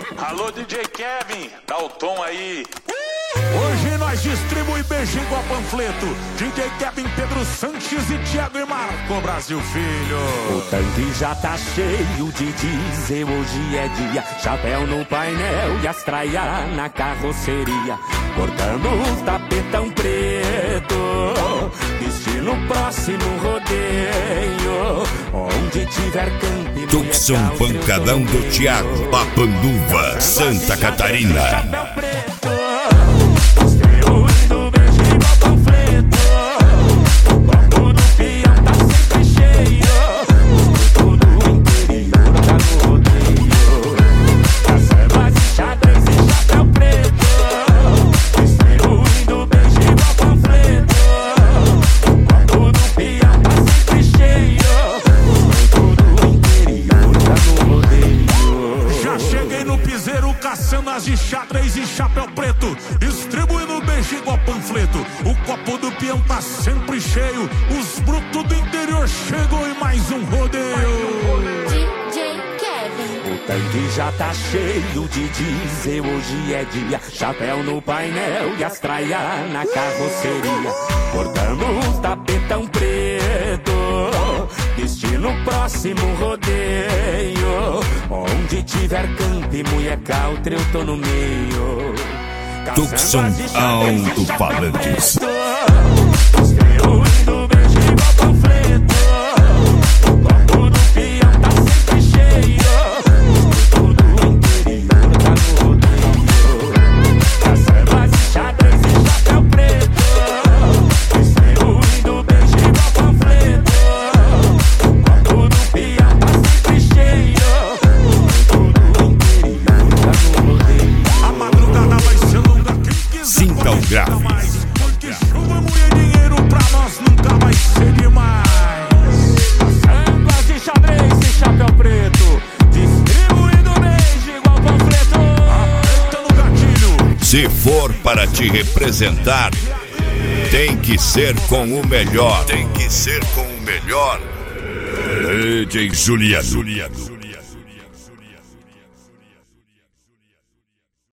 Alô, DJ Kevin, dá o tom aí. Hoje nós distribui beijinho igual panfleto. DJ Kevin, Pedro Sanches e Thiago e Marco Brasil Filho. O tanque já tá cheio de diesel, hoje é dia. Chapéu no painel e as traia na carroceria. Cortando os tapetão preto, destino próximo rodeio. Onde tiver campo, Tucson Pancadão do Thiago, Papanduva, Santa Catarina. Chapéu preto, distribuindo beijinho igual panfleto. O copo do peão tá sempre cheio. Todo o interior tá no rodeio. Caçambas e xadrez e chapéu preto, distribuindo beijinho igual panfleto. O copo do peão tá sempre cheio. Todo o interior tá no rodeio. Já cheguei no piseiro caçando as de xadrez e chapéu preto, distribuindo beijinho igual panfleto. O copo do peão tá sempre cheio. Os brutos do interior chegou em mais um rodeio. DJ Kevin. O tanque já tá cheio de diesel, hoje é dia. Chapéu no painel e as traia na carroceria. Cortando os tapetão preto, destino próximo rodeio. Onde tiver campo e mulher country, eu tô no meio. Tucson Alto-Falantes. Distribuindo beijinho igual panfleto. O copo do peão tá sempre cheio. Todo o interior tá no rodeio. Caçambas e xadrez e chapéu preto, distribuindo beijinho igual panfleto. O copo do peão tá sempre cheio. Todo o interior tá no rodeio. A madrugada vai ser longa, quem quiser Sinta o pode grave. ficar mais. Porque chuva, mulher e dinheiro pra nós nunca vai ser demais. Caçambas de xadrez e chapéu preto, distribuindo beijo igual panfleto. Aperta no gatilho. Se for para te representar, tem que ser com o melhor. Tem que ser com o melhor. DJ Juliano.